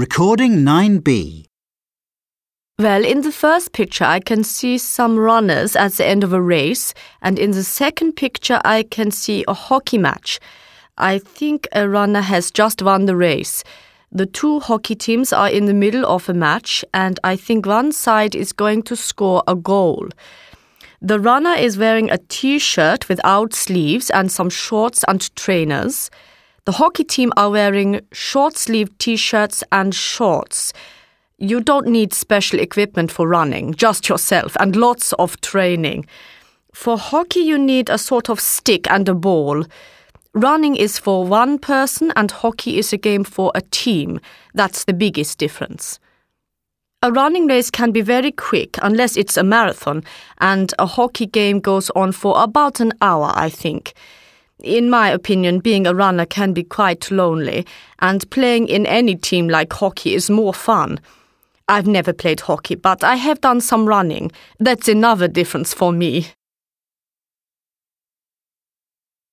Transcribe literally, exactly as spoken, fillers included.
Recording nine B. Well, in the first picture I can see some runners at the end of a race, and in the second picture I can see a hockey match. I think a runner has just won the race. The two hockey teams are in the middle of a match, and I think one side is going to score a goal. The runner is wearing a t-shirt without sleeves and some shorts and trainers. The hockey team are wearing short-sleeved t-shirts and shorts. You don't need special equipment for running, just yourself, and lots of training. For hockey you need a sort of stick and a ball. Running is for one person and hockey is a game for a team. That's the biggest difference. A running race can be very quick unless it's a marathon, and a hockey game goes on for about an hour, I think. In my opinion, being a runner can be quite lonely, and playing in any team like hockey is more fun. I've never played hockey, but I have done some running. That's another difference for me.